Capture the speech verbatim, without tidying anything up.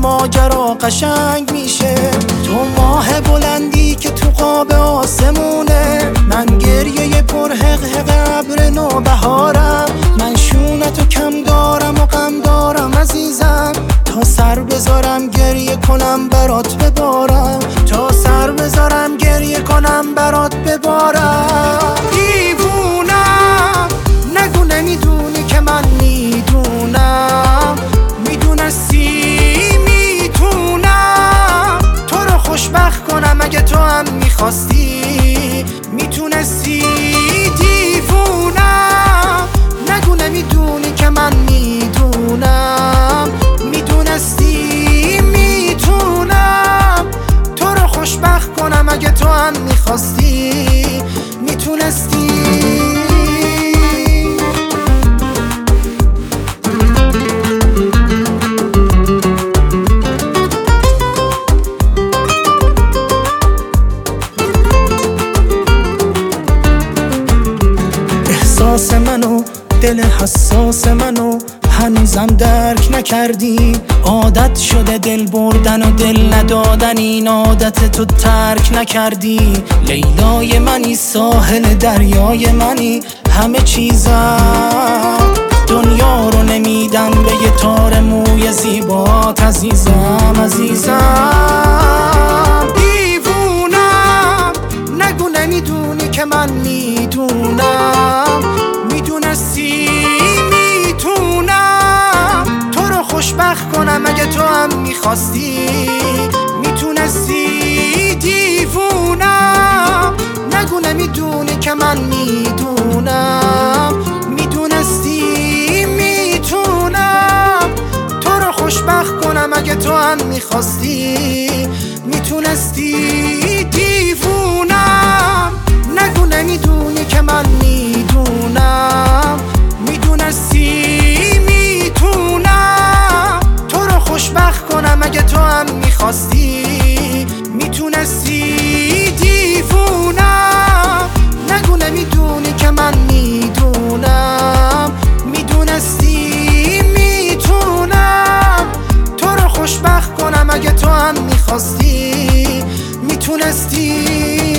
ماجرا قشنگ میشه. تو ماه بلندی که تو قاب آسمونه، من گریه پر حق حق ابر نوبهارم. من شونتو کم دارم و غم دارم عزیزم، تا سر بذارم گریه کنم برات ببارم، تا سر بذارم گریه کنم برات ببارم. دیوونم نگو نمیدونی که من میدونم، میدونستی میتونم تو رو خوشبخت کنم اگه تو هم میخواستی، میتونستی. دیوونم نگو نمیدونی که من میدونم، میدونستی میتونم تو رو خوشبخت کنم اگه تو هم میخواستی، میتونستی. احساس منو، دل حساس منو هنوزم درک نکردی. عادت شده دل بردن و دل ندادن، این عادت تو ترک نکردی. لیلای منی، ساحل دریای منی، همه چیزم دنیا رو نمیدم به یه تار موی زیبات عزیزم عزیزم. دیوونم نگو نمیدونی که من میدونم، میدونستی میتونم تو رو خوشبخت کنم اگه تو هم میخواستی، میتونستی. دیوونم نگو نمیدونی که من میدونم، میدونستی میتونم تو رو خوشبخت کنم اگه تو هم میخواستی، میتونستی. دیوونم نگو نمیدونی که من میدونم، میدونستی میتونم تو رو خوشبخت کنم اگه تو هم میخواستی، میتونستی. دیوونم نگو نمیدونی که من میدونم، میدونستی میتونم تو رو خوشبخت کنم اگه تو هم میخواستی، میتونستی.